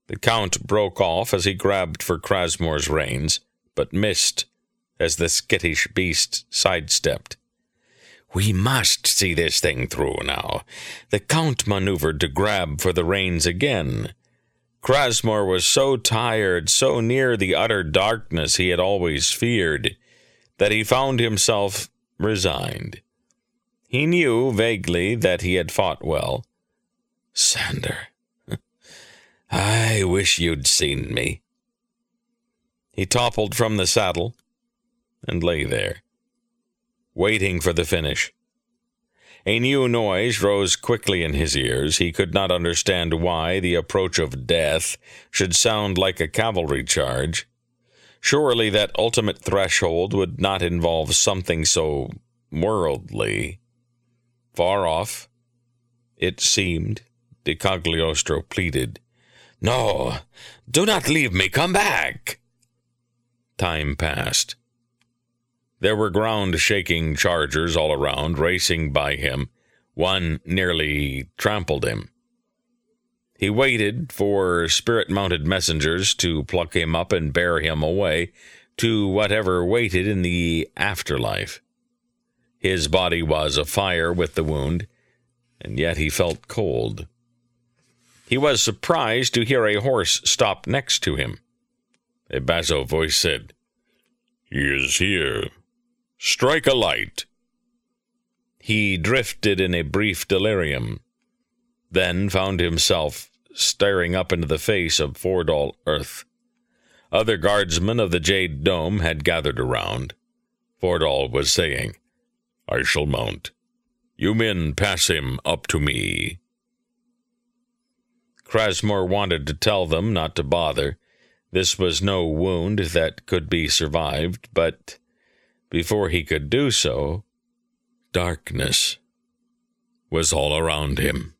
The Count broke off as he grabbed for Crasmore's reins, but missed as the skittish beast sidestepped. "We must see this thing through now." The Count maneuvered to grab for the reins again. Crasmore was so tired, so near the utter darkness he had always feared, that he found himself resigned. He knew vaguely that he had fought well. "Sander, I wish you'd seen me." He toppled from the saddle and lay there, waiting for the finish. A new noise rose quickly in his ears. He could not understand why the approach of death should sound like a cavalry charge. Surely that ultimate threshold would not involve something so worldly. Far off, it seemed, de Cagliostro pleaded, "No, do not leave me, come back." Time passed. There were ground-shaking chargers all around, racing by him. One nearly trampled him. He waited for spirit-mounted messengers to pluck him up and bear him away to whatever waited in the afterlife. His body was afire with the wound, and yet he felt cold. He was surprised to hear a horse stop next to him. A basso voice said, "He is here. Strike a light." He drifted in a brief delirium, then found himself staring up into the face of Fordall Earth. Other guardsmen of the Jade Dome had gathered around. Fordall was saying, "I shall mount. You men pass him up to me." Crasmore wanted to tell them not to bother. This was no wound that could be survived, but before he could do so, darkness was all around him.